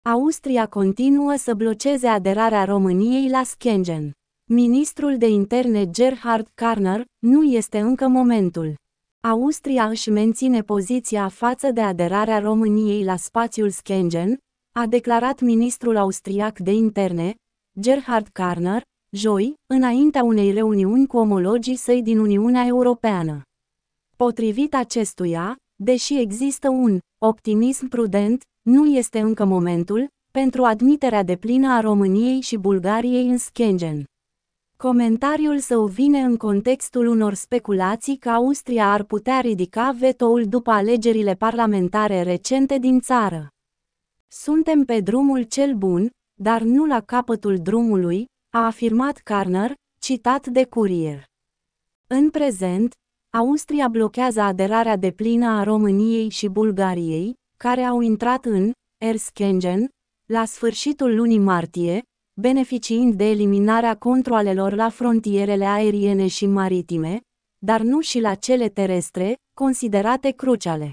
Austria continuă să bloceze aderarea României la Schengen. Ministrul de Interne Gerhard Karner, nu este încă momentul. Austria își menține poziția față de aderarea României la spațiul Schengen, a declarat ministrul austriac de interne, Gerhard Karner, joi, înaintea unei reuniuni cu omologii săi din Uniunea Europeană. Potrivit acestuia, deși există un optimism prudent, nu este încă momentul pentru admiterea deplină a României și Bulgariei în Schengen. Comentariul său vine în contextul unor speculații că Austria ar putea ridica vetoul după alegerile parlamentare recente din țară. Suntem pe drumul cel bun, dar nu la capătul drumului, a afirmat Karner, citat de Kurier. În prezent, Austria blochează aderarea deplină a României și Bulgariei, care au intrat în Schengen la sfârșitul lunii martie, beneficiind de eliminarea controalelor la frontierele aeriene și maritime, dar nu și la cele terestre, considerate cruciale.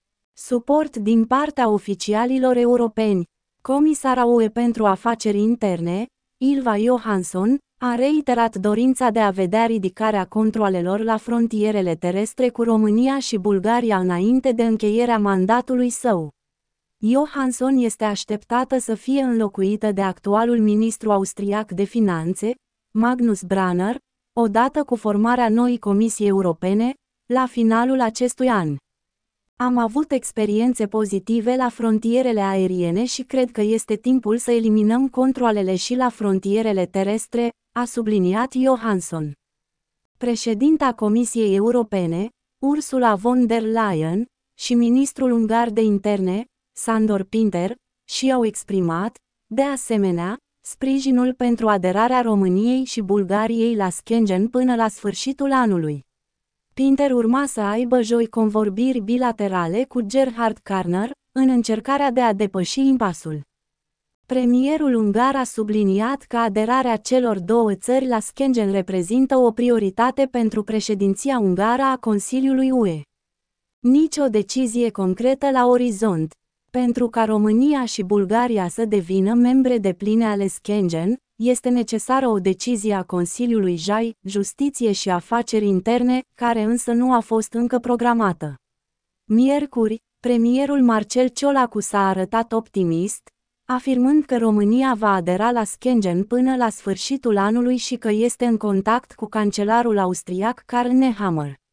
Suport din partea oficialilor europeni. Comisara UE pentru afaceri interne, Ylva Johansson, a reiterat dorința de a vedea ridicarea controalelor la frontierele terestre cu România și Bulgaria înainte de încheierea mandatului său. Johansson este așteptată să fie înlocuită de actualul ministru austriac de finanțe, Magnus Branner, odată cu formarea noii Comisii Europene, la finalul acestui an. Am avut experiențe pozitive la frontierele aeriene și cred că este timpul să eliminăm controalele și la frontierele terestre, a subliniat Johansson. Președinta Comisiei Europene, Ursula von der Leyen, și ministrul ungar de interne, Sándor Pinter, și-au exprimat, de asemenea, sprijinul pentru aderarea României și Bulgariei la Schengen până la sfârșitul anului. Pinter urma să aibă joi convorbiri bilaterale cu Gerhard Karner, în încercarea de a depăși impasul. Premierul ungar a subliniat că aderarea celor două țări la Schengen reprezintă o prioritate pentru președinția ungară a Consiliului UE. Nici o decizie concretă la orizont. Pentru ca România și Bulgaria să devină membre depline ale Schengen, este necesară o decizie a Consiliului JAI, Justiție și Afaceri Interne, care însă nu a fost încă programată. Miercuri, premierul Marcel Ciolacu s-a arătat optimist, afirmând că România va adera la Schengen până la sfârșitul anului și că este în contact cu cancelarul austriac Karl Nehammer.